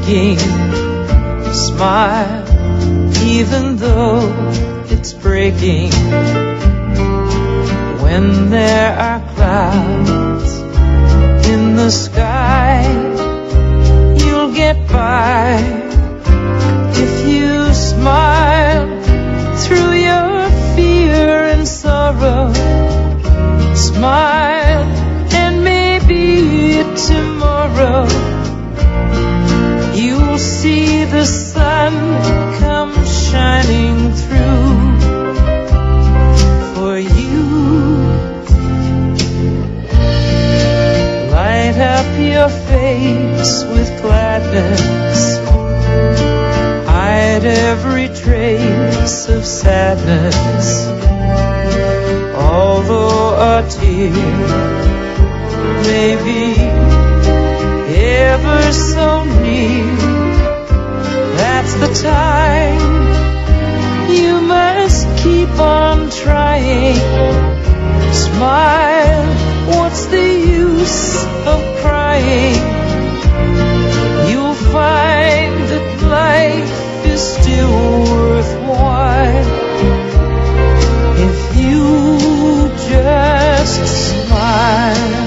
breaking. Smile, even though it's breaking. When there are clouds in the sky, you'll get by if you smile through your fear and sorrow. Smile, and maybe tomorrow you'll see the sun come shining through for you. Light up your face with gladness, hide every trace of sadness. Although a tear may be ever so near, that's the time you must keep on trying. Smile, what's the use of crying? You'll find that life is still worthwhile if you just smile.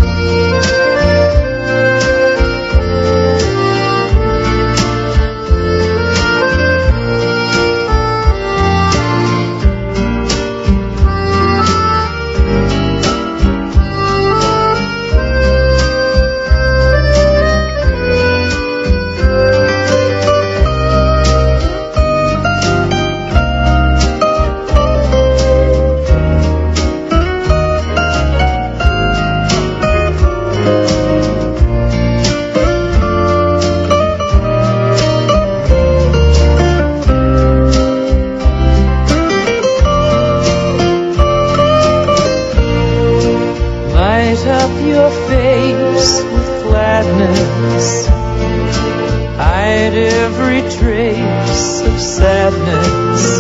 Your face with gladness, hide every trace of sadness.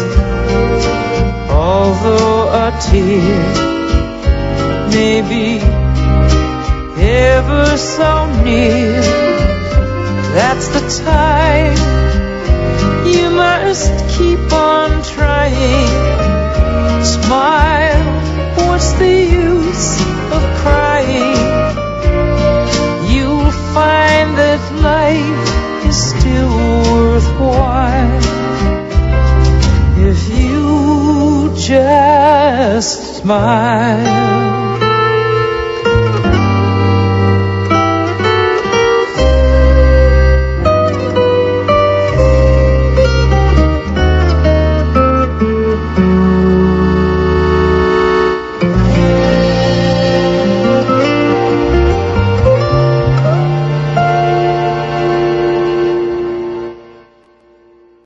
Although a tear may be ever so near, that's the time you must keep on trying. Smile, what's the use of crying? You'll find that life is still worthwhile if you just smile.